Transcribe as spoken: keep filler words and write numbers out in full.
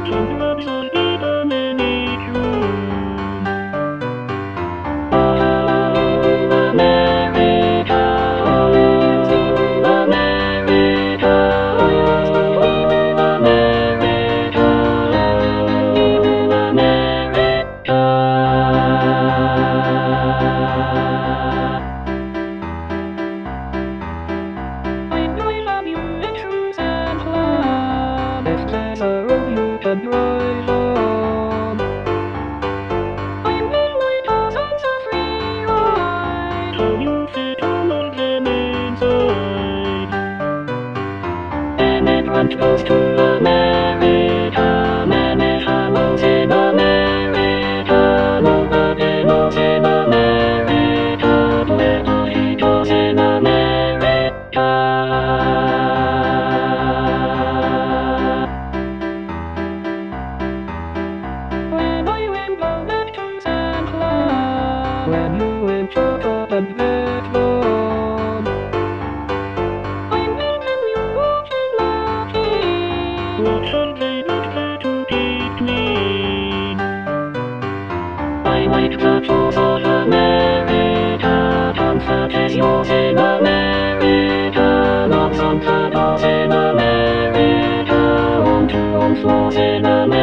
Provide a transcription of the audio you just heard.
Children should be the many true. America, America, you can rise on. I'm in my thousands of free ride. So you sit along them inside. Emigrant goes to America. Many travels in America. Nobody knows in America. Where he goes in America. When you went short up and Vietnam, I'm waiting you watching laughing. What Sunday not there to keep clean? I like the shores of America. Comfort is yours in America. Knocks on the doors in America. On to on floors in America.